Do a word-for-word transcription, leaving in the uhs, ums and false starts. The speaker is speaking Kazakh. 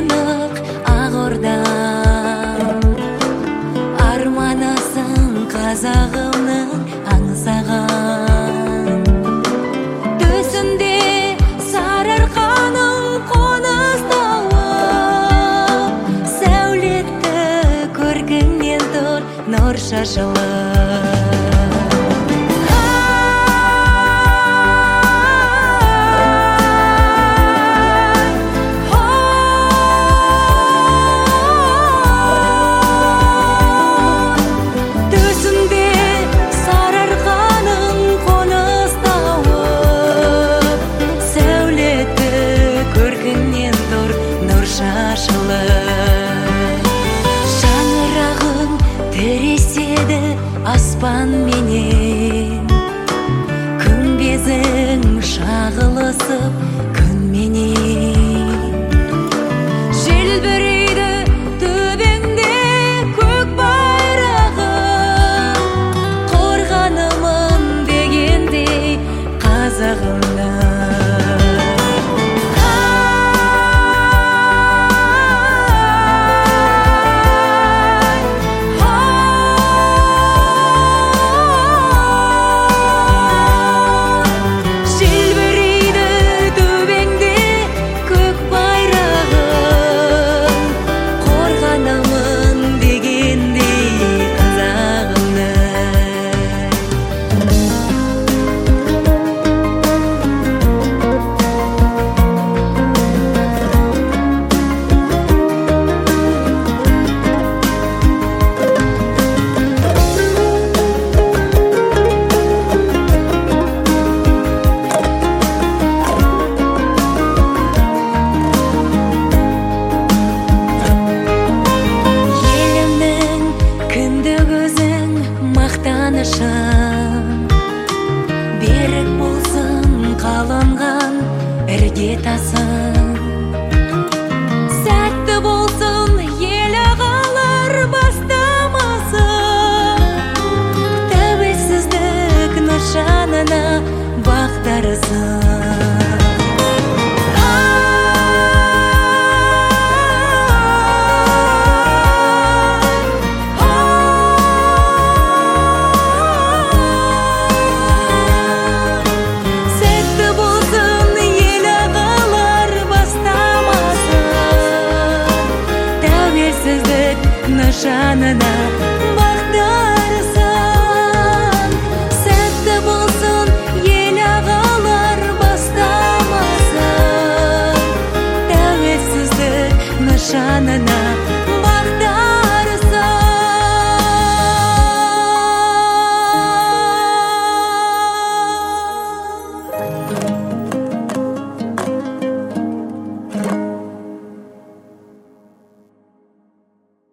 ынық ақ ордам, арманасың қазағымның аңсаған. Төсінде сарыарқаның қоныс тауы, сәулетті көркіңнен тұр нұр шашылып. Шаңырағың тіреседі аспан менен, күмбезің шағылысып күн менен. Желбірейді төбеңде көк байрағым, қорғанымын дегендей қазағымнан. Берік болсын қаланған іргетасың, сәтті болсын ел ағалар бастамасы, тәуелсіздік нышанына бағдарысың. Нышанына бағдарысың, сәтті болсын ел ағалар бастамасы, тәуелсіздік нышанына